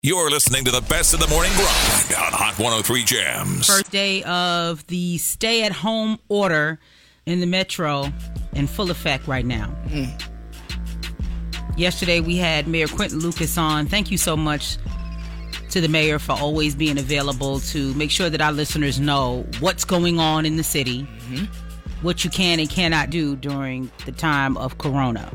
You're listening to the best of the morning grind on Hot 103 Jams. First day of the stay-at-home order in the metro in full effect right now. Yesterday, we had Mayor Quinton Lucas on. Thank you so much to the mayor for always being available to make sure that our listeners know what's going on in the city, what you can and cannot do during the time of Corona.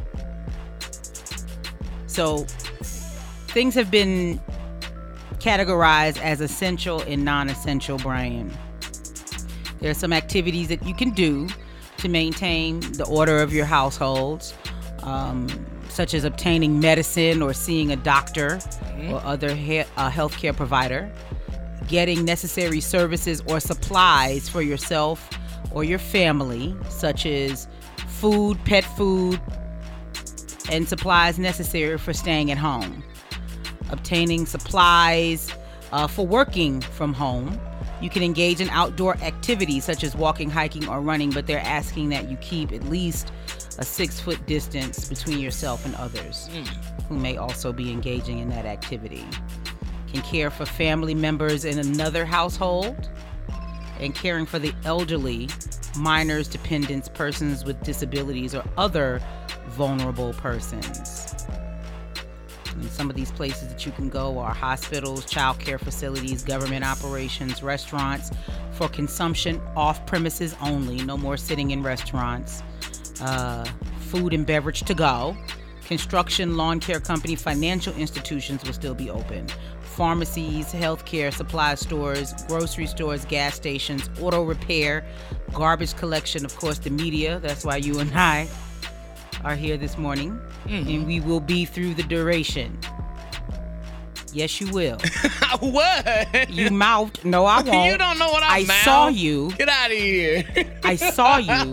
So, things have been categorized as essential and non-essential, Brian. There are some activities that you can do to maintain the order of your households, such as obtaining medicine or seeing a doctor or other healthcare provider, getting necessary services or supplies for yourself or your family, such as food, pet food, and supplies necessary for staying at home. Obtaining supplies for working from home. You can engage in outdoor activities such as walking, hiking, or running, but they're asking that you keep at least a 6-foot distance between yourself and others who may also be engaging in that activity. Can care for family members in another household and caring for the elderly, minors, dependents, persons with disabilities, or other vulnerable persons. And some of these places that you can go are hospitals, child care facilities, government operations, restaurants for consumption off premises only. No more sitting in restaurants. Food and beverage to go. Construction, lawn care company, financial institutions will still be open. Pharmacies, healthcare, supply stores, grocery stores, gas stations, auto repair, garbage collection, of course, the media. That's why you and I are here this morning, and we will be through the duration. Yes, you will. What? You mouthed. No, I won't. You don't know what I mouthed. Saw you. Get out of here. I saw you.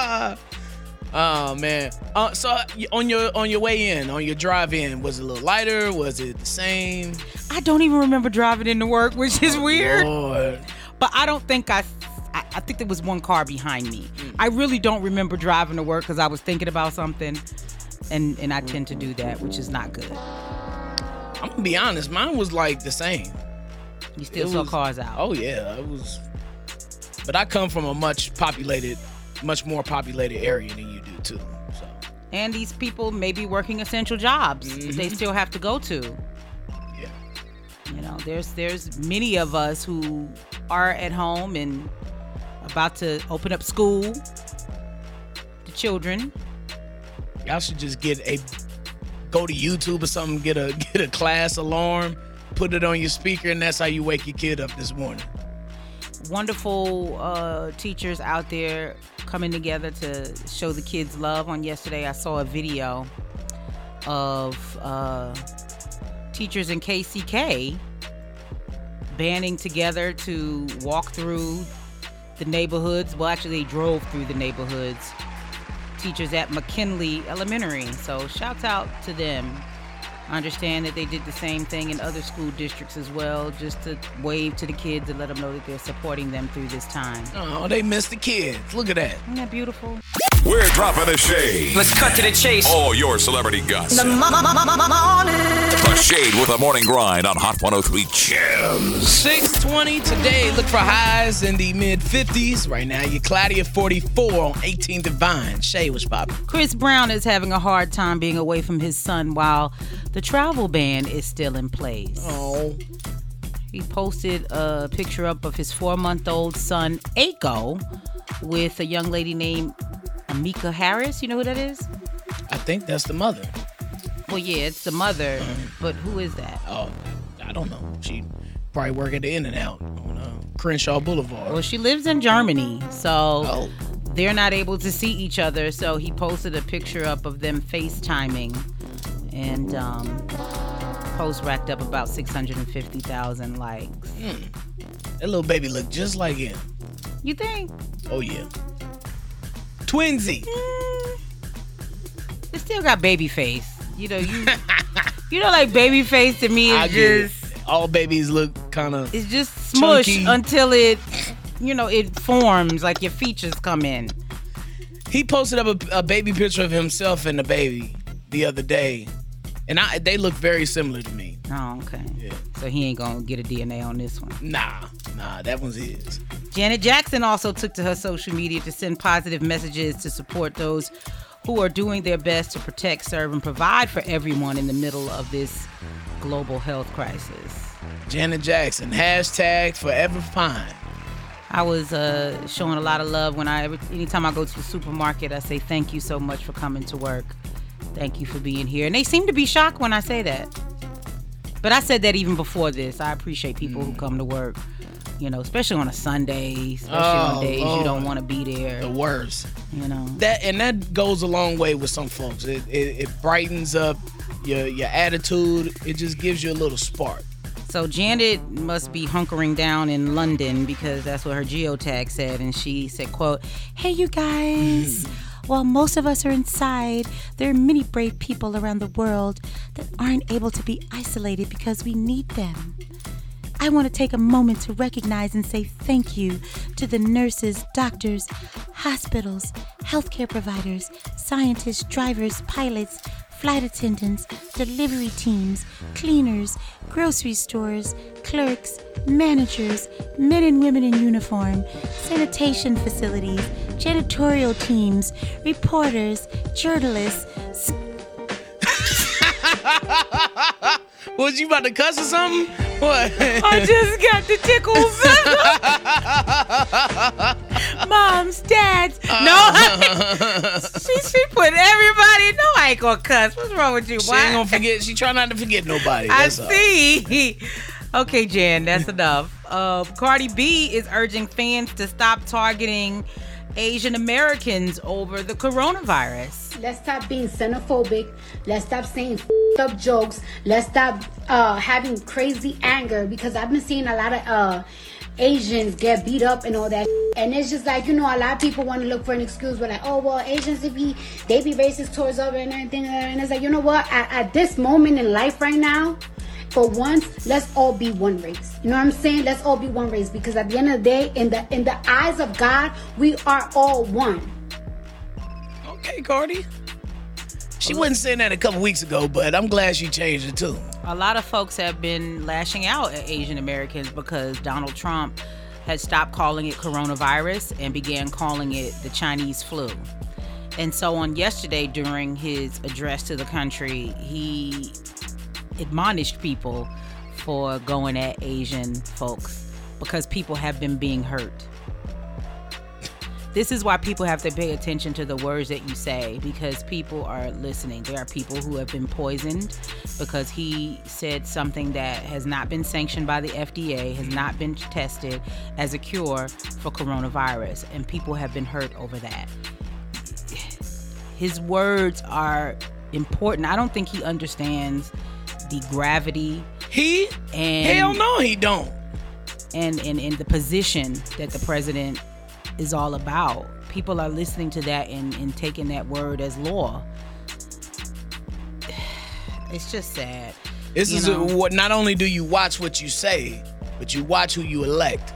Oh man. So on your way in, on your drive in, was it a little lighter? Was it the same? I don't even remember driving into work, which is weird. Lord. But I don't think I think there was one car behind me. I really don't remember driving to work because I was thinking about something, and I tend to do that, which is not good. I'm gonna be honest, mine was like the same. You still saw cars out? Oh yeah, it was. But I come from a much more populated area than you do too. So. And these people may be working essential jobs that they still have to go to. Yeah. You know, there's many of us who are at home and about to open up school. The children. Y'all should just go to YouTube or something, get a class alarm, put it on your speaker, and that's how you wake your kid up this morning. Wonderful teachers out there coming together to show the kids love. On yesterday, I saw a video of teachers in KCK banding together to walk through the neighborhoods. Well, actually, they drove through the neighborhoods. Teachers at McKinley Elementary. So shouts out to them. I understand that they did the same thing in other school districts as well, just to wave to the kids and let them know that they're supporting them through this time. Oh, they miss the kids. Look at that. Isn't that beautiful? We're dropping the shade. Let's cut to the chase. All your celebrity gossip. The Shade with the morning grind on Hot 103 Jams. 6:20 today. Look for highs in the mid-50s. Right now, you're cloudy at 44 on 18 Divine. Shay, what's poppin'? Chris Brown is having a hard time being away from his son while the travel ban is still in place. Oh. He posted a picture up of his 4-month-old son, Aiko, with a young lady named Amika Harris. You know who that is? I think that's the mother. Well, yeah, it's the mother, but who is that? Oh, I don't know. She probably work at the In-N-Out on Crenshaw Boulevard. Well, she lives in Germany, so they're not able to see each other. So he posted a picture up of them FaceTiming, and post racked up about 650,000 likes. That little baby looked just like him. You think? Oh, yeah. Twinsy. It still got baby face. You know, like baby face to me is just... All babies look kind of... It's just smush chunky. Until it, it forms, like your features come in. He posted up a baby picture of himself and the baby the other day. And they look very similar to me. Oh, okay. Yeah. So he ain't gonna get a DNA on this one. Nah, that one's his. Janet Jackson also took to her social media to send positive messages to support those who are doing their best to protect, serve, and provide for everyone in the middle of this global health crisis. Janet Jackson, hashtag forever fine. I was showing a lot of love when anytime I go to the supermarket, I say thank you so much for coming to work. Thank you for being here. And they seem to be shocked when I say that. But I said that even before this. I appreciate people who come to work, especially on a Sunday, especially on days you don't want to be there. The worst. That goes a long way with some folks. It brightens up your attitude. It just gives you a little spark. So Janet must be hunkering down in London because that's what her geotag said. And she said, quote, "Hey, you guys. While most of us are inside, there are many brave people around the world that aren't able to be isolated because we need them. I want to take a moment to recognize and say thank you to the nurses, doctors, hospitals, healthcare providers, scientists, drivers, pilots, flight attendants, delivery teams, cleaners, grocery stores, clerks, managers, men and women in uniform, sanitation facilities, janitorial teams, reporters, journalists." Was you about to cuss or something? What? I just got the tickles. Moms, dads. No. She put everybody. No, I ain't gonna cuss. What's wrong with you? She ain't gonna forget. She try not to forget nobody. I see. Okay, Jan, that's enough. Cardi B is urging fans to stop targeting Asian Americans over the coronavirus. Let's stop being xenophobic. Let's stop saying up jokes. Let's stop having crazy anger, because I've been seeing a lot of Asians get beat up and all that. And it's just like, a lot of people want to look for an excuse. We're like, oh, well, Asians, they be racist towards us and everything. And it's like, you know what? At this moment in life right now, for once, let's all be one race. You know what I'm saying? Let's all be one race, because at the end of the day, in the eyes of God, we are all one. Okay, Cardi. She wasn't saying that a couple weeks ago, but I'm glad she changed it too. A lot of folks have been lashing out at Asian Americans because Donald Trump had stopped calling it coronavirus and began calling it the Chinese flu. And so on yesterday, during his address to the country, he admonished people for going at Asian folks because people have been being hurt. This is why people have to pay attention to the words that you say, because people are listening. There are people who have been poisoned because he said something that has not been sanctioned by the FDA, has not been tested as a cure for coronavirus, and people have been hurt over that. His words are important. I don't think he understands the gravity. Hell no, he don't. And the position that the president is all about. People are listening to that and taking that word as law. It's just sad. This is what. Not only do you watch what you say, but you watch who you elect.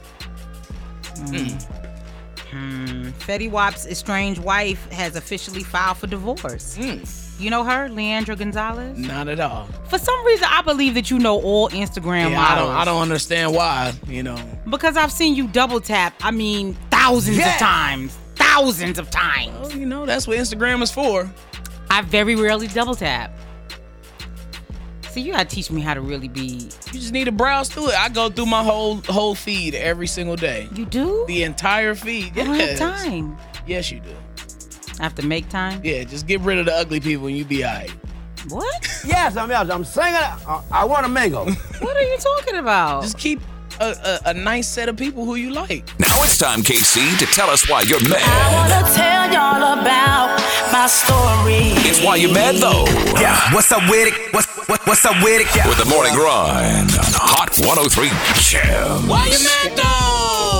Fetty Wap's estranged wife has officially filed for divorce. You know her, Leandra Gonzalez? Not at all. For some reason, I believe that you know all Instagram models. I don't understand why, Because I've seen you double tap, thousands of times. Thousands of times. Well, that's what Instagram is for. I very rarely double tap. See, you gotta teach me how to really be. You just need to browse through it. I go through my whole feed every single day. You do? The entire feed. I don't have time. Yes, you do. I have to make time? Yeah, just get rid of the ugly people and you be all right. What? Yes, I'm saying I want a mango. What are you talking about? Just keep a nice set of people who you like. Now it's time, KC, to tell us why you're mad. I wanna tell y'all about my story. It's Why You Mad, though. Yeah, what's up with it? What's up with it? Yeah. With the morning grind on Hot 103 Chill. Why you mad, though?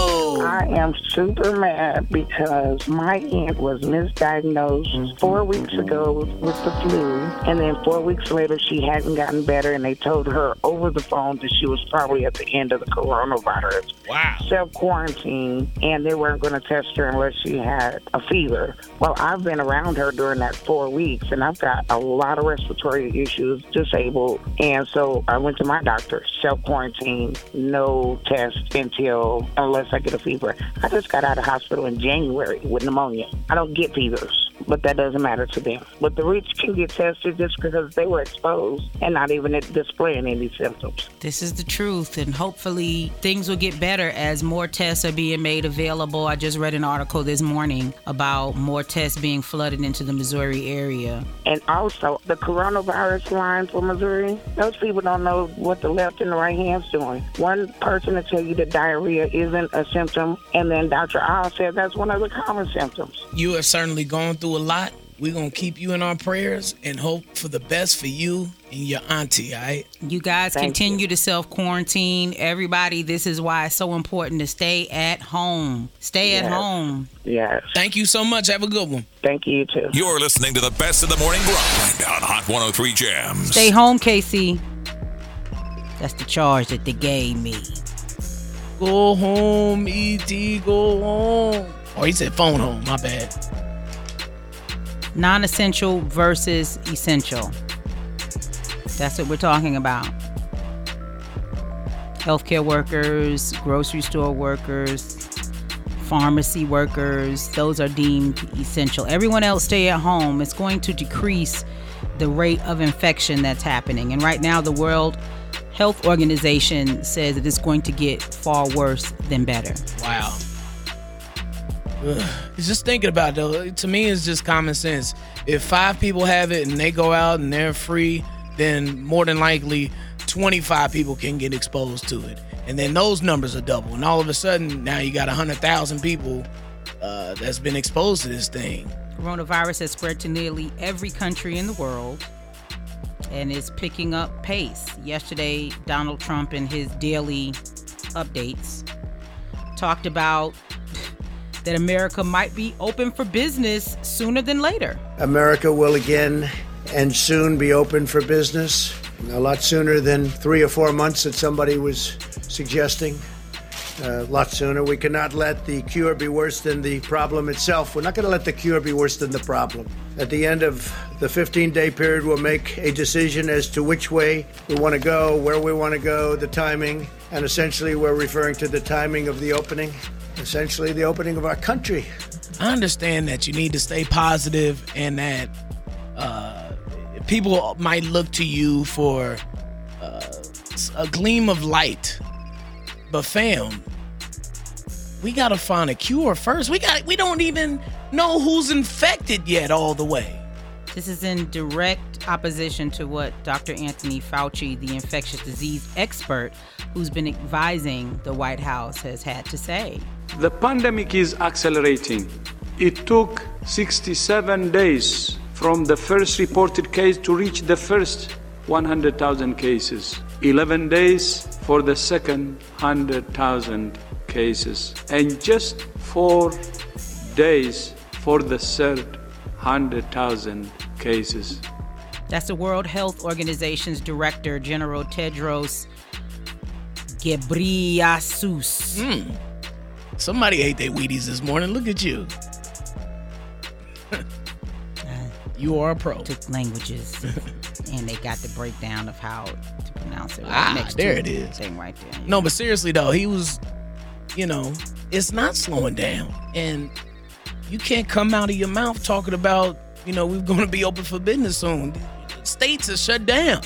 I am super mad because my aunt was misdiagnosed 4 weeks ago with the flu, and then 4 weeks later she hadn't gotten better, and they told her over the phone that she was probably at the end of the coronavirus. Wow. Self-quarantine, and they weren't going to test her unless she had a fever. Well, I've been around her during that 4 weeks, and I've got a lot of respiratory issues, disabled, and so I went to my doctor, self-quarantine, no test unless I get a fever. I just got out of hospital in January with pneumonia. I don't get fevers, but that doesn't matter to them. But the rich can get tested just because they were exposed and not even displaying any symptoms. This is the truth, and hopefully things will get better as more tests are being made available. I just read an article this morning about more tests being flooded into the Missouri area. And also, the coronavirus line for Missouri, those people don't know what the left and the right hand's doing. One person will tell you that diarrhea isn't a symptom, and then Dr. Owl said that's one of the common symptoms. You have certainly gone through a lot. We're going to keep you in our prayers and hope for the best for you and your auntie, all right? You guys continue to self-quarantine. Everybody, this is why it's so important to stay at home. Stay at home. Yes. Thank you so much. Have a good one. Thank you, too. You're listening to the best of the morning grind on Hot 103 Jams. Stay home, Casey. That's the charge that they gave me. Go home, E.T., go home. Oh, he said phone home. My bad. Non-essential versus essential. That's what we're talking about. Healthcare workers, grocery store workers, pharmacy workers, those are deemed essential. Everyone else stay at home. It's going to decrease the rate of infection that's happening. And right now, the World Health Organization says that it's going to get far worse than better. Wow. Just thinking about it, though, to me, it's just common sense. If 5 people have it and they go out and they're free, then more than likely 25 people can get exposed to it. And then those numbers are double. And all of a sudden, now you got 100,000 people that's been exposed to this thing. Coronavirus has spread to nearly every country in the world and is picking up pace. Yesterday, Donald Trump in his daily updates talked about that America might be open for business sooner than later. America will again and soon be open for business, a lot sooner than 3 or 4 months that somebody was suggesting. A lot sooner. We cannot let the cure be worse than the problem itself. We're not going to let the cure be worse than the problem. At the end of the 15-day period, we'll make a decision as to which way we want to go, where we want to go, the timing, and essentially we're referring to the timing of the opening, essentially the opening of our country. I understand that you need to stay positive and that people might look to you for a gleam of light. But fam, we gotta find a cure first. We don't even know who's infected yet all the way. This is in direct opposition to what Dr. Anthony Fauci, the infectious disease expert who's been advising the White House, has had to say. The pandemic is accelerating. It took 67 days from the first reported case to reach the first 100,000 cases. 11 days for the second 100,000 cases. And just 4 days for the third 100,000 cases. That's the World Health Organization's Director, General Tedros Ghebreyesus. Somebody ate their Wheaties this morning. Look at you. You are a pro. Took languages, and they got the breakdown of how to pronounce it. There it is. Thing right there. No, but seriously though, he was, it's not slowing down, and you can't come out of your mouth talking about, we're going to be open for business soon. States are shut down.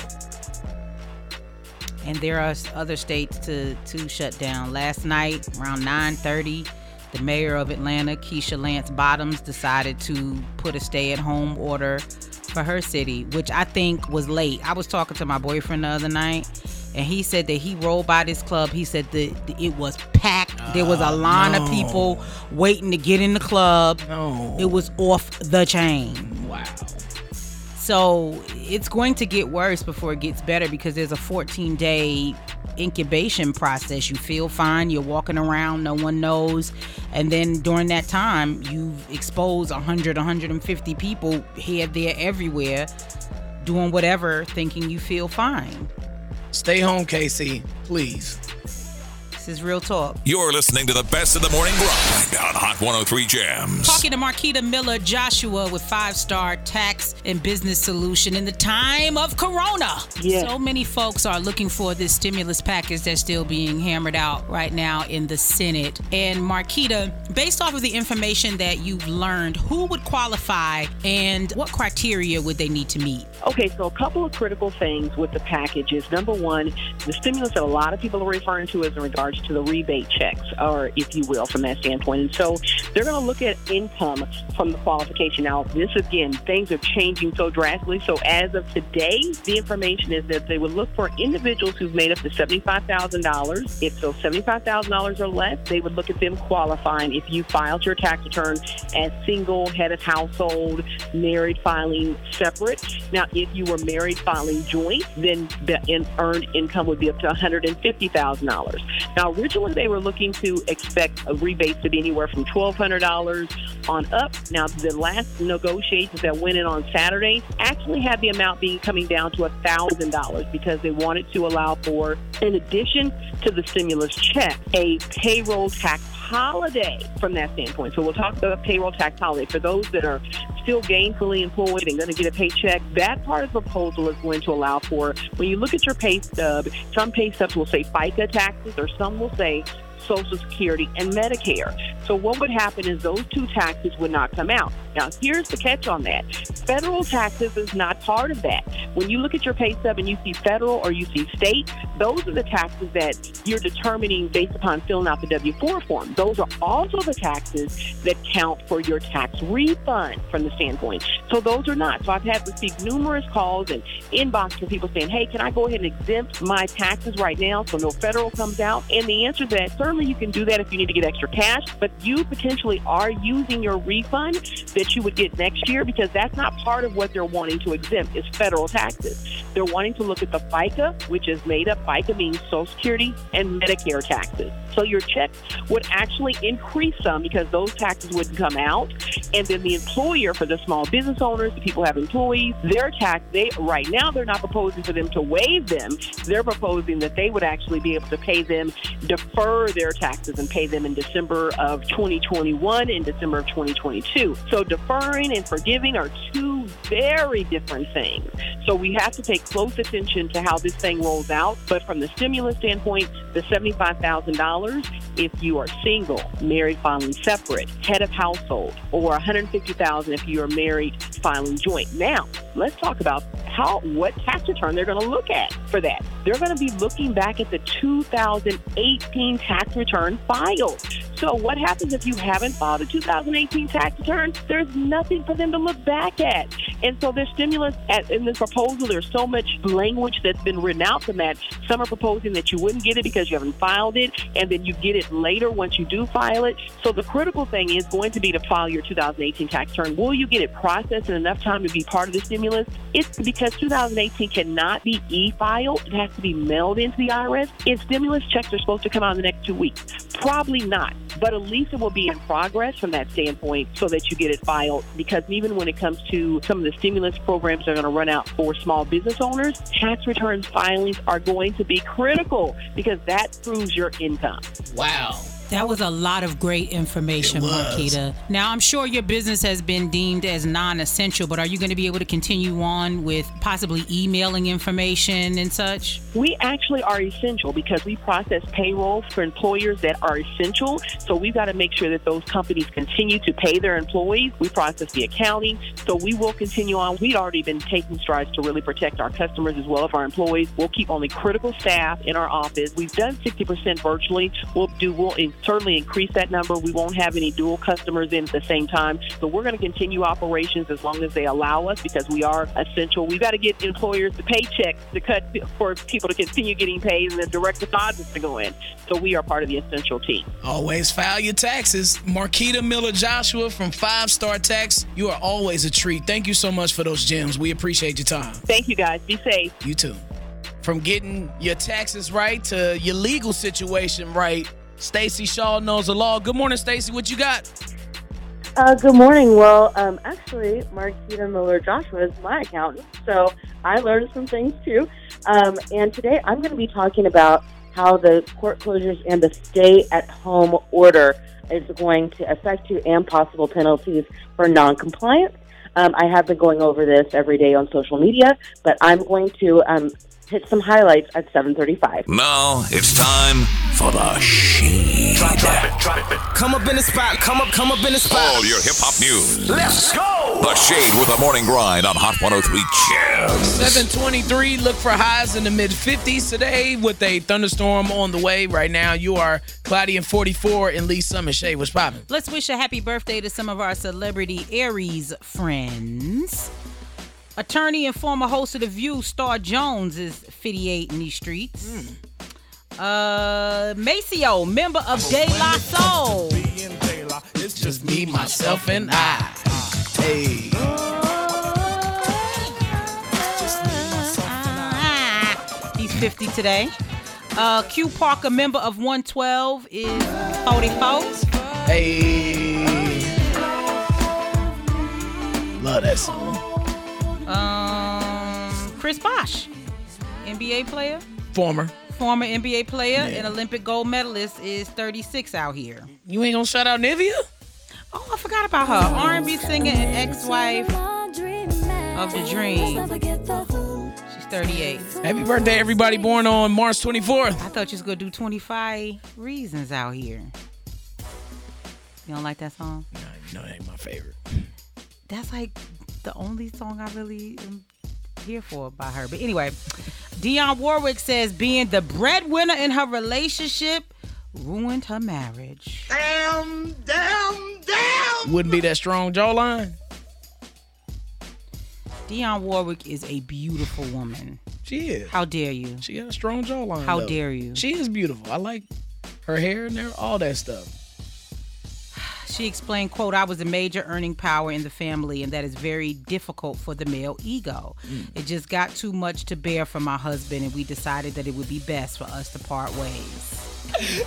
And there are other states to shut down. Last night, around 9:30, the mayor of Atlanta, Keisha Lance Bottoms, decided to put a stay-at-home order for her city, which I think was late. I was talking to my boyfriend the other night, and he said that he rolled by this club. He said that it was packed. There was a line of people waiting to get in the club. No. It was off the chain. Wow. So it's going to get worse before it gets better because there's a 14-day incubation process. You feel fine, you're walking around, no one knows, and then during that time you've exposed 100, 150 people here, there, everywhere, doing whatever, thinking you feel fine. Stay home, Casey, please. This is Real Talk. You're listening to the best of the morning grind on Hot 103 Jams. Talking to Marquita Miller Joshua with 5-Star Tax and Business Solution in the time of Corona. Yes. So many folks are looking for this stimulus package that's still being hammered out right now in the Senate. And Marquita, based off of the information that you've learned, who would qualify and what criteria would they need to meet? Okay, so a couple of critical things with the package is, number one, the stimulus that a lot of people are referring to is in regards to the rebate checks, or if you will, from that standpoint. And so they're going to look at income from the qualification. Now, this, again, things are changing so drastically. So as of today, the information is that they would look for individuals who've made up to $75,000. If so, $75,000 or less, they would look at them qualifying if you filed your tax return as single, head of household, married filing separate. Now, if you were married filing joint, then the earned income would be up to $150,000. Now, originally they were looking to expect a rebate to be anywhere from $1,200 on up. Now, the last negotiations that went in on Saturday actually had the amount coming down to $1,000 because they wanted to allow for, in addition to the stimulus check, a payroll tax holiday from that standpoint. So we'll talk about payroll tax holiday. For those that are still gainfully employed and going to get a paycheck, that part of the proposal is going to allow for, when you look at your pay stub, some pay stubs will say FICA taxes or some will say Social Security and Medicare. So what would happen is those two taxes would not come out. Now, here's the catch on that. Federal taxes is not part of that. When you look at your pay stub and you see federal or you see state, those are the taxes that you're determining based upon filling out the W-4 form. Those are also the taxes that count for your tax refund from the standpoint. So those are not. So I've received numerous calls and inbox from people saying, hey, can I go ahead and exempt my taxes right now so no federal comes out? And the answer is that certainly you can do that if you need to get extra cash, but you potentially are using your refund that you would get next year because that's not part of what they're wanting to exempt is federal taxes. They're wanting to look at the FICA, which is made up, FICA means Social Security and Medicare taxes. So your check would actually increase some because those taxes wouldn't come out. And then the employer, for the small business owners, the people who have employees, their tax, right now they're not proposing for them to waive them. They're proposing that they would actually be able to pay them, defer their taxes and pay them in December of 2021 and December of 2022. So deferring and forgiving are two very different things. So we have to pay close attention to how this thing rolls out. But from the stimulus standpoint, the $75,000, if you are single, married filing separate, head of household, or $150,000 if you are married filing joint. Now, let's talk about what tax return they're going to look at for that. They're going to be looking back at the 2018 tax return filed. So what happens if you haven't filed a 2018 tax return? There's nothing for them to look back at. And so their stimulus in this proposal, there's so much language that's been written out from that. Some are proposing that you wouldn't get it because you haven't filed it, and then you get it later once you do file it. So the critical thing is going to be to file your 2018 tax return. Will you get it processed in enough time to be part of the stimulus? It's because 2018 cannot be e-filed. It has to be mailed into the IRS. And stimulus checks are supposed to come out in the next 2 weeks. Probably not. But at least it will be in progress from that standpoint so that you get it filed. Because even when it comes to some of the stimulus programs that are going to run out for small business owners, tax returns filings are going to be critical because that proves your income. Wow. That was a lot of great information, Marquita. Now, I'm sure your business has been deemed as non-essential, but are you going to be able to continue on with possibly emailing information and such? We actually are essential because we process payroll for employers that are essential. So we've got to make sure that those companies continue to pay their employees. We process the accounting. So we will continue on. We'd already been taking strides to really protect our customers as well as our employees. We'll keep only critical staff in our office. We've done 60% virtually. We'll certainly increase that number. We won't have any dual customers in at the same time. So we're going to continue operations as long as they allow us, because we are essential. We've got to get employers to pay checks to cut for people to continue getting paid and the direct deposits to go in. So we are part of the essential team. Always file your taxes. Marquita Miller Joshua from 5 Star Tax. You are always a treat. Thank you so much for those gems. We appreciate your time. Thank you, guys. Be safe. You too. From getting your taxes right to your legal situation right, Stacey Shaw knows the law. Good morning, Stacey. What you got? Good morning. Well, actually, Marquita Miller Joshua is my accountant, so I learned some things too. And today I'm going to be talking about how the court closures and the stay-at-home order is going to affect you and possible penalties for non-compliance. I have been going over this every day on social media, but I'm going to hit some highlights at 7:35. Now it's time for the Shade. Drop it. Come up in the spot. Come up in the spot. All your hip-hop news. Let's go. The Shade with the Morning Grind on Hot 103 Jams. 7:23. Look for highs in the mid-50s today with a thunderstorm on the way. Right now, you are cloudy and 44 in Lee Summit. Shade, what's poppin'? Let's wish a happy birthday to some of our celebrity Aries friends. Attorney and former host of The View, Star Jones, is 58 in these streets. Maceo, member of De La Soul. It's just me, myself, and I. Hey. He's 50 today. Q Parker, member of 112, is 44. Hey. Love that song. Chris Bosh, NBA player. Former NBA player and Olympic gold medalist, is 36 out here. You ain't gonna shout out Nivea? Oh, I forgot about her. R&B singer and ex-wife of The Dream. She's 38. Happy birthday, everybody born on March 24th. I thought you was gonna do 25 Reasons out here. You don't like that song? No, you know that ain't my favorite. That's like the only song I really am here for by her. But anyway, Dionne Warwick says being the breadwinner in her relationship ruined her marriage. Damn. Wouldn't be that strong jawline. Dionne Warwick is a beautiful woman. She is. How dare you? She got a strong jawline. How though. dare you? She is beautiful. I like her hair and all that stuff. She explained, quote, I was a major earning power in the family, and that is very difficult for the male ego. It just got too much to bear for my husband, and we decided that it would be best for us to part ways.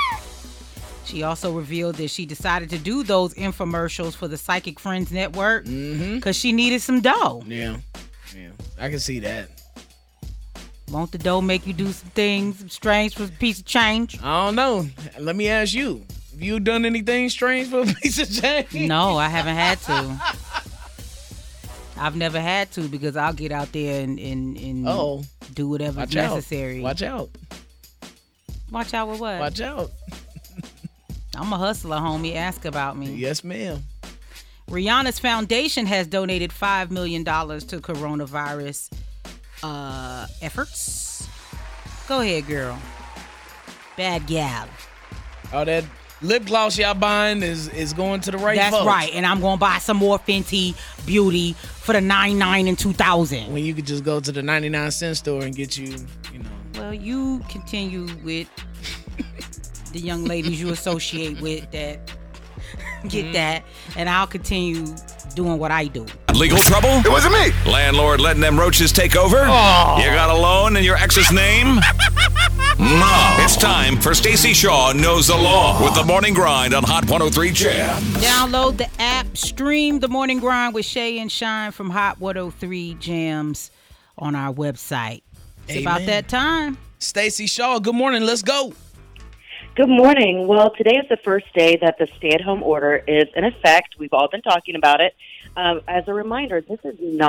She also revealed that she decided to do those infomercials for the Psychic Friends Network because she needed some dough. Yeah, I can see that. Won't the dough make you do some things strange for a piece of change? I don't know. Let me ask you. Have you done anything strange for a piece of change? No, I haven't had to. I've never had to because I'll get out there and do whatever's necessary. Watch out. Watch out with what? Watch out. I'm a hustler, homie. Ask about me. Yes, ma'am. Rihanna's foundation has donated $5 million to coronavirus efforts. Go ahead, girl. Bad gal. Oh, that lip gloss y'all buying is going to the right That's folks. right. And I'm going to buy some more Fenty Beauty for the $99 and $2,000. When you could just go to the 99-cent store and get you know. Well, you continue with the young ladies you associate with that get that, and I'll continue doing what I do. Legal trouble? It wasn't me. Landlord letting them roaches take over? Oh. You got a loan in your ex's name? No. It's time for Stacey Shaw Knows the Law with the Morning Grind on Hot 103 Jam. Download the app, stream the Morning Grind with Shay and Shine from Hot 103 Jams on our website. It's about that time. Stacey Shaw, good morning. Let's go. Good morning. Well, today is the first day that the stay-at-home order is in effect. We've all been talking about it. As a reminder, this is not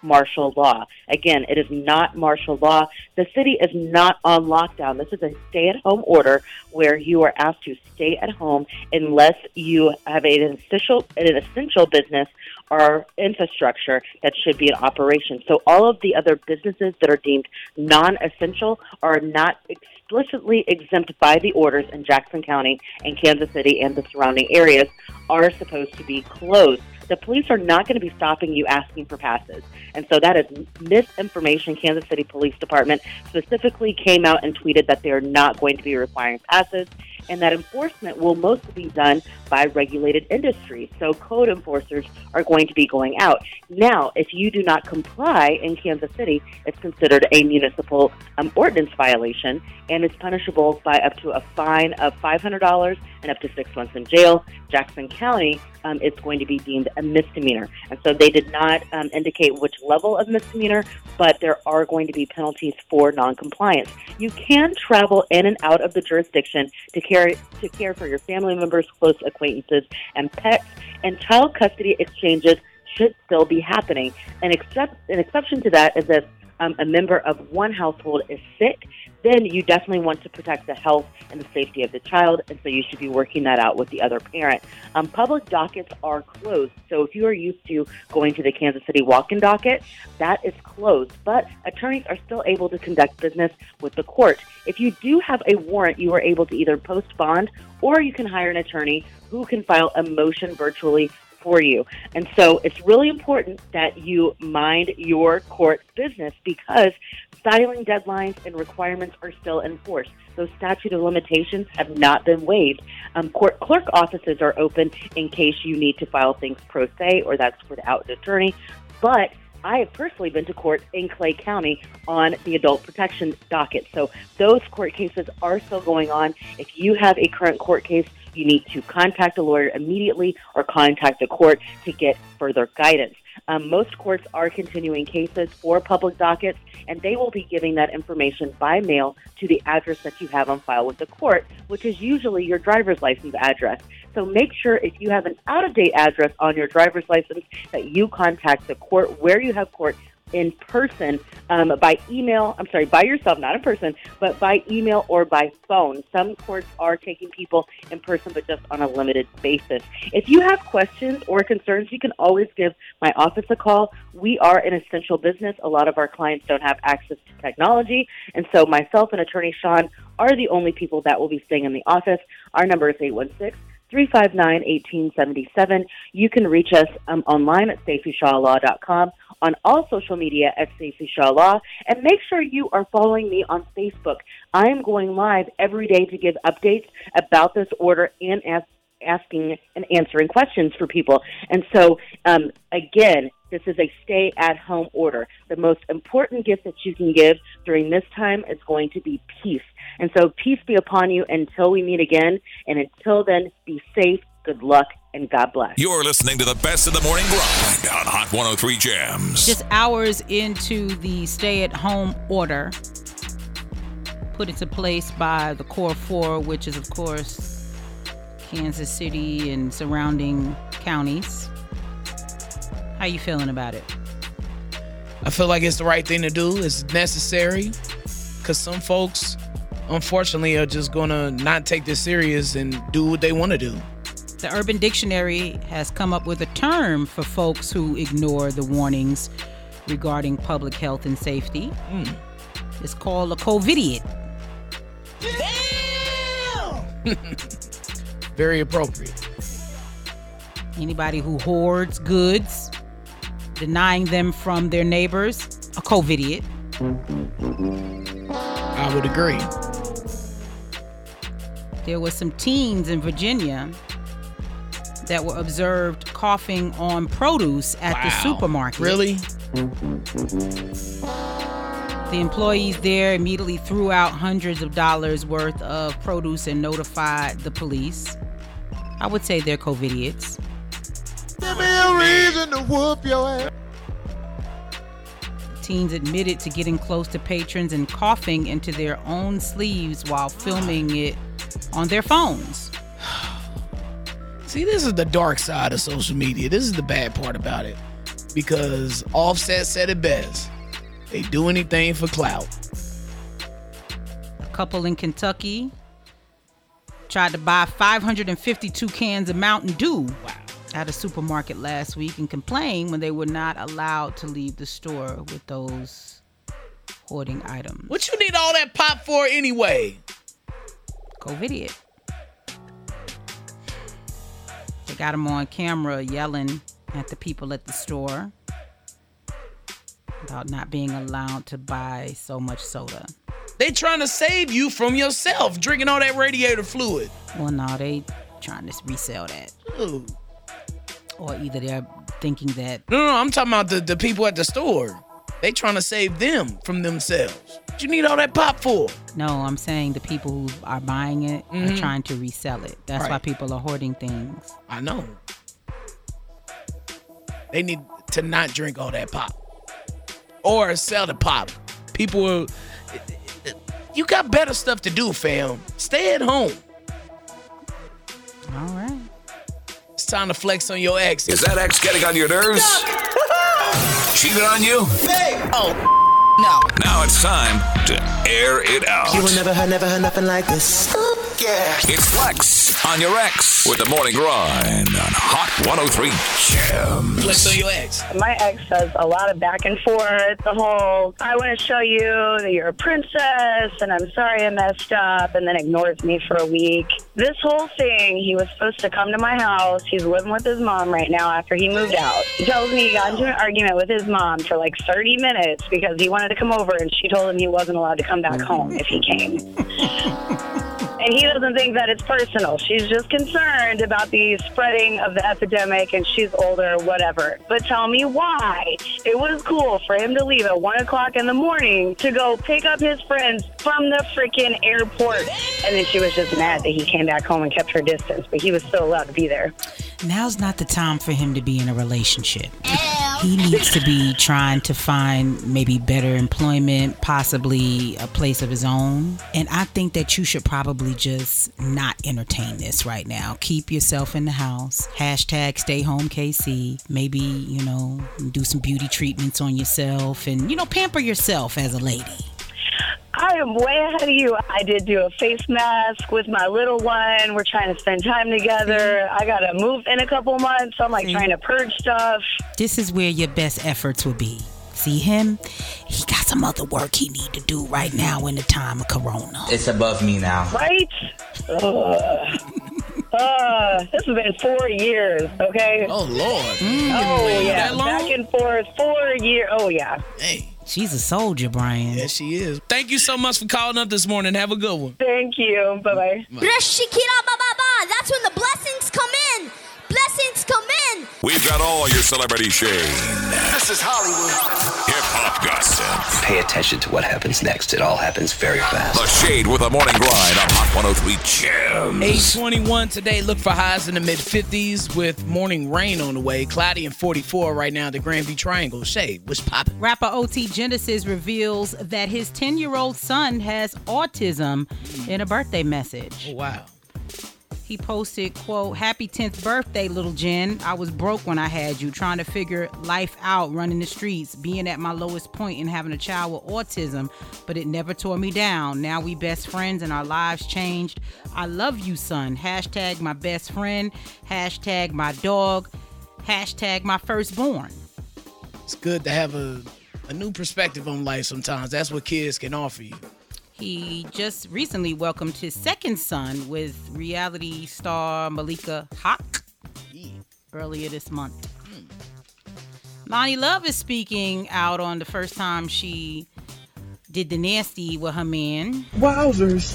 martial law. Again, it is not martial law. The city is not on lockdown. This is a stay-at-home order where you are asked to stay at home unless you have an essential business or infrastructure that should be in operation. So all of the other businesses that are deemed non-essential are not explicitly exempt by the orders in Jackson County and Kansas City and the surrounding areas are supposed to be closed. The police are not going to be stopping you asking for passes. And so that is misinformation. Kansas City Police Department specifically came out and tweeted that they're not going to be requiring passes and that enforcement will mostly be done by regulated industries. So code enforcers are going to be going out. Now, if you do not comply in Kansas City, it's considered a municipal ordinance violation, and it's punishable by up to a fine of $500 and up to 6 months in jail. Jackson County, it's going to be deemed a misdemeanor. And so they did not indicate which level of misdemeanor, but there are going to be penalties for noncompliance. You can travel in and out of the jurisdiction to care for your family members, close acquaintances, and pets, and child custody exchanges should still be happening. An exception to that is if a member of one household is sick, then you definitely want to protect the health and the safety of the child, and so you should be working that out with the other parent. Public dockets are closed, so if you are used to going to the Kansas City walk-in docket, that is closed, but attorneys are still able to conduct business with the court. If you do have a warrant, you are able to either post bond or you can hire an attorney who can file a motion virtually for you. And so it's really important that you mind your court business because filing deadlines and requirements are still in force. Those statute of limitations have not been waived. Court clerk offices are open in case you need to file things pro se or that's without an attorney. But I have personally been to court in Clay County on the adult protection docket. So those court cases are still going on. If you have a current court case, you need to contact a lawyer immediately or contact the court to get further guidance. Most courts are continuing cases for public dockets, and they will be giving that information by mail to the address that you have on file with the court, which is usually your driver's license address. So make sure if you have an out-of-date address on your driver's license that you contact the court where you have court in person, by email, by yourself, not in person, but by email or by phone. Some courts are taking people in person, but just on a limited basis. If you have questions or concerns, you can always give my office a call. We are an essential business. A lot of our clients don't have access to technology, and so myself and Attorney Sean are the only people that will be staying in the office. Our number is 816-359-1877. You can reach us online at StaceyShawLaw.com, on all social media at Stacey Shaw Law, and make sure you are following me on Facebook. I am going live every day to give updates about this order and asking and answering questions for people. And so, again, this is a stay-at-home order. The most important gift that you can give during this time is going to be peace. And so peace be upon you until we meet again. And until then, be safe, good luck, and God bless. You're listening to the best of the morning grind on Hot 103 Jams. Just hours into the stay-at-home order put into place by the Core 4, which is, of course, Kansas City and surrounding counties. How you feeling about it? I feel like it's the right thing to do. It's necessary because some folks, unfortunately, are just going to not take this serious and do what they want to do. The Urban Dictionary has come up with a term for folks who ignore the warnings regarding public health and safety. It's called a COVIDiot. Damn! Very appropriate. Anybody who hoards goods, denying them from their neighbors, a COVIDiot. I would agree. There were some teens in Virginia that were observed coughing on produce at the supermarket. Really? The employees there immediately threw out hundreds of dollars worth of produce and notified the police. I would say they're COVIDiots. Give me a reason to whoop your ass. Teens admitted to getting close to patrons and coughing into their own sleeves while filming it on their phones. See, this is the dark side of social media. This is the bad part about it. because Offset said it best. They do anything for clout. A couple in Kentucky tried to buy 552 cans of Mountain Dew at a supermarket last week and complained when they were not allowed to leave the store with those hoarding items. What you need all that pop for anyway? COVID. They got him on camera yelling at the people at the store about not being allowed to buy so much soda. They trying to save you from yourself drinking all that radiator fluid. Well, no, they trying to resell that. Ooh. Or either they're thinking that... No, I'm talking about the people at the store. They trying to save them from themselves. What you need all that pop for? No, I'm saying the people who are buying it are trying to resell it. That's why people are hoarding things. I know. They need to not drink all that pop. Or sell the pop. People will... You got better stuff to do, fam. Stay at home. All right. It's time to flex on your ex. Is that ex getting on your nerves? Cheated on you? Hey! Oh, no. Now it's time to air it out. You will never heard nothing like this. Yeah. It's Flex on your ex with the morning grind on Hot 103 Jams. Flex on your ex. My ex does a lot of back and forth. The whole, I want to show you that you're a princess, and I'm sorry I messed up, and then ignores me for a week. This whole thing, he was supposed to come to my house. He's living with his mom right now after he moved out. He tells me he got into an argument with his mom for like 30 minutes because he wanted to come over, and she told him he wasn't allowed to come back home if he came. And he doesn't think that it's personal. She's just concerned about the spreading of the epidemic, and she's older, whatever. But tell me why it was cool for him to leave at 1 o'clock in the morning to go pick up his friends from the freaking airport. And then she was just mad that he came back home and kept her distance, but he was still allowed to be there. Now's not the time for him to be in a relationship. He needs to be trying to find maybe better employment, possibly a place of his own. And I think that you should probably just not entertain this right now. Keep yourself in the house. Hashtag stay home KC. Maybe, do some beauty treatments on yourself and, pamper yourself as a lady. I am way ahead of you. I did do a face mask with my little one. We're trying to spend time together. I got to move in a couple months. So I'm trying to purge stuff. This is where your best efforts will be. See him? He got some other work he need to do right now in the time of Corona. It's above me now. Right? This has been 4 years, okay? Oh, Lord. Yeah. Back and forth, 4 years. Oh, yeah. Hey. She's a soldier, Brian. Yes, she is. Thank you so much for calling up this morning. Have a good one. Thank you. Bye-bye. That's when the blessings come in. Blessings come in. We've got all your celebrity shade. This is Hollywood. Hip-hop gossip. Pay attention to what happens next. It all happens very fast. The Shade with a morning grind on Hot 103 Jams. 8:21 today. Look for highs in the mid-50s with morning rain on the way. Cloudy and 44 right now at the Grandview Triangle. Shade, what's poppin'? Rapper OT Genesis reveals that his 10-year-old son has autism in a birthday message. Oh, wow. He posted, quote, "Happy 10th birthday, little Jen. I was broke when I had you, trying to figure life out, running the streets, being at my lowest point and having a child with autism, but it never tore me down. Now we best friends and our lives changed. I love you, son. Hashtag my best friend. Hashtag my dog. Hashtag my firstborn." It's good to have a new perspective on life sometimes. That's what kids can offer you. He just recently welcomed his second son with reality star Malika Haqq earlier this month. Lonnie Love is speaking out on the first time she did the nasty with her man. Wowzers.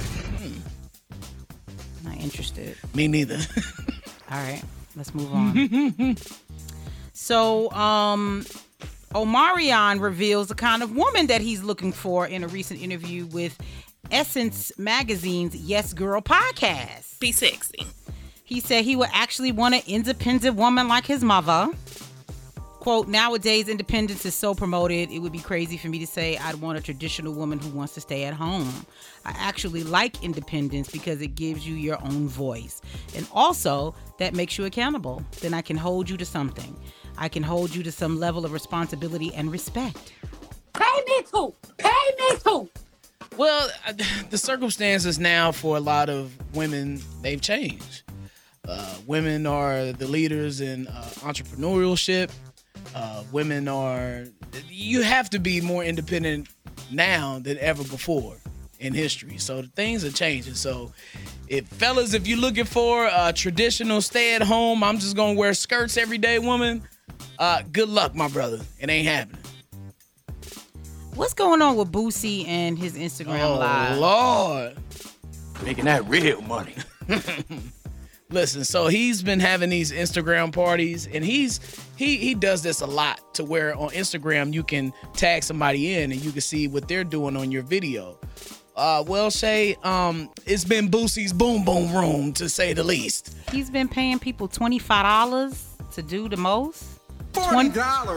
Not interested. Me neither. All right, let's move on. So, Omarion reveals the kind of woman that he's looking for in a recent interview with Essence Magazine's Yes Girl podcast. Be sexy. He said he would actually want an independent woman like his mother. Quote, "Nowadays, independence is so promoted, it would be crazy for me to say I'd want a traditional woman who wants to stay at home. I actually like independence because it gives you your own voice. And also, that makes you accountable. Then I can hold you to something. I can hold you to some level of responsibility and respect. Pay me too. Pay me too. Well, the circumstances now for a lot of women, they've changed. Women are the leaders in entrepreneurship. Women are, you have to be more independent now than ever before in history. So things are changing. So if you're looking for a traditional stay-at-home, I'm just going to wear skirts every day woman, good luck, my brother. It ain't happening. What's going on with Boosie and his Instagram Live? Oh, Lord. Making that real money. Listen, so he's been having these Instagram parties, and he does this a lot to where on Instagram you can tag somebody in and you can see what they're doing on your video. Well, Shay, it's been Boosie's boom boom room, to say the least. He's been paying people $25 to do the most? $40.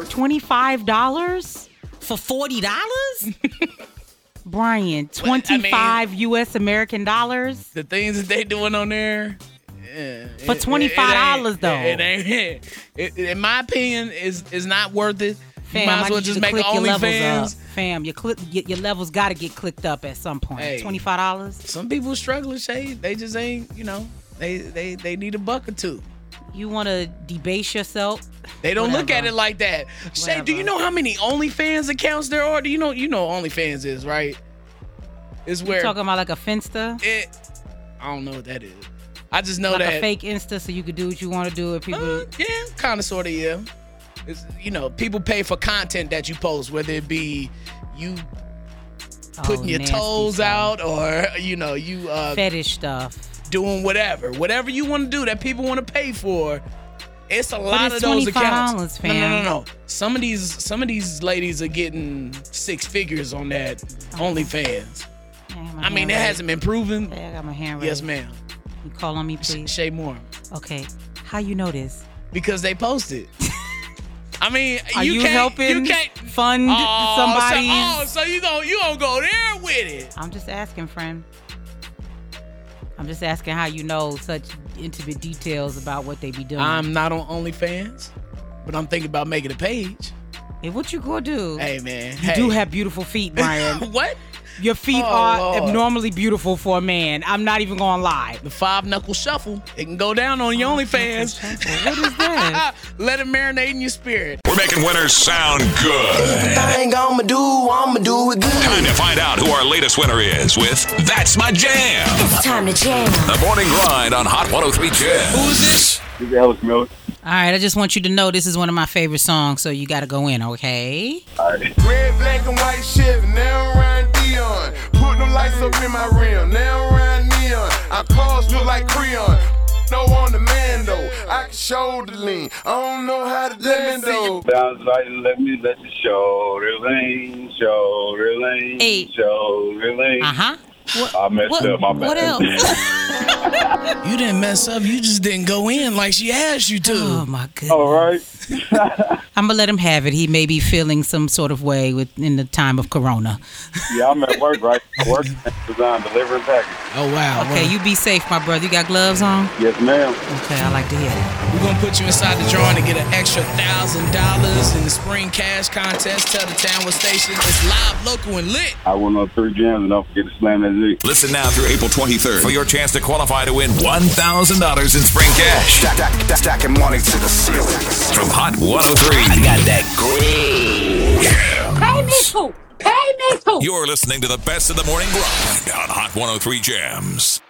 $25? For $40? Brian, 25 U.S. American dollars? The things that they doing on there. For $25 though. It ain't. In my opinion, is not worth it. Fam, you might as well just make OnlyFans. Fam, your levels got to get clicked up at some point. Hey, $25. Some people are struggling, Shay. They just ain't, they need a buck or two. You want to debase yourself? They don't look at it like that. Shay, do you know how many OnlyFans accounts there are? Do you know OnlyFans is, right? It's where you talking about like a Finsta? I don't know what that is. I just know like that a fake Insta, so you could do what you want to do. If people, yeah, kind of, sort of, yeah. It's, people pay for content that you post, whether it be you putting your toes out or you fetish stuff, doing whatever you want to do that people want to pay for. It's a lot of those accounts. Fam. No. Some of these ladies are getting 6 figures on that OnlyFans. I mean, it hasn't been proven. Hey, I got my hand raised. Yes, ma'am. You call on me, please. Shay Moore. Okay. How you know this? Because they posted. I mean, are you helping fund somebody? So you gonna go there with it? I'm just asking, friend. I'm just asking how you know such intimate details about what they be doing. I'm not on OnlyFans, but I'm thinking about making a page. Hey, what you gonna do? Hey, man. You do have beautiful feet, Brian. What? Your feet are abnormally beautiful for a man. I'm not even gonna lie. The 5-knuckle shuffle. It can go down on your OnlyFans. What is that? Let it marinate in your spirit. We're making winners sound good. Everything I'ma do it good. Time to find out who our latest winner is with That's My Jam. It's time to jam. The Morning Grind on Hot 103 Jam. Who is this? This is Ellis Miller. All right, I just want you to know this is one of my favorite songs, so you got to go in, okay? All right. Red, black, and white Chevy, now around Dion. Put them lights up in my rim, now around Neon. Our cars look like Creon. No on the man though, I can shoulder lean. I don't know how to dance though. Sounds like let you shoulder lean, shoulder lean, hey. Shoulder lean. I messed up, my bad. What else? You didn't mess up. You just didn't go in like she asked you to. Oh, my goodness. All right. I'm going to let him have it. He may be feeling some sort of way in the time of Corona. Yeah, I'm at work, right? Work, design, delivering package. Oh, wow. Okay, well, you be safe, my brother. You got gloves on? Yes, ma'am. Okay, I like to hear that. We're going to put you inside the drawing to get an extra $1,000 in the spring cash contest. Tell the town what station. It's live, local, and lit. I went on 3 jams and don't forget to slam that Z. Listen now through April 23rd for your chance to qualify to win $1,000 in spring cash. Stacking money to the ceiling. From Hot 103. I got that green. Pay me too. Pay me too. You're listening to the best of the morning grind on Hot 103 Jams.